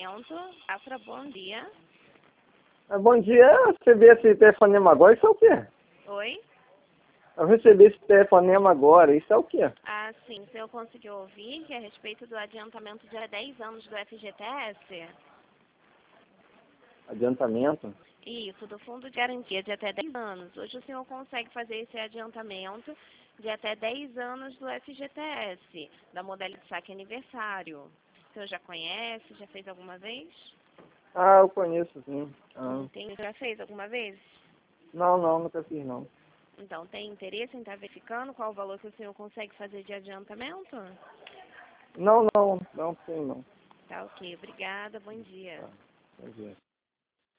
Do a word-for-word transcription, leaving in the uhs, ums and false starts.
adiantamento. Afra, bom dia. Ah, bom dia, eu recebi esse telefonema agora, isso é o quê? Oi? Eu recebi esse telefonema agora, isso é o quê? Ah, sim. O senhor conseguiu ouvir que é a respeito do adiantamento de dez anos do F G T S? Adiantamento? Isso, do Fundo de Garantia de até dez anos. Hoje o senhor consegue fazer esse adiantamento de até dez anos do F G T S, da modalidade saque aniversário. O senhor já conhece? Já fez alguma vez? Ah, eu conheço sim. Ah. Tem, já fez alguma vez? Não, não, nunca fiz não. Então, tem interesse em estar verificando qual o valor que o senhor consegue fazer de adiantamento? Não, não, não tem não. Tá ok, obrigada, bom dia. Tá, bom dia.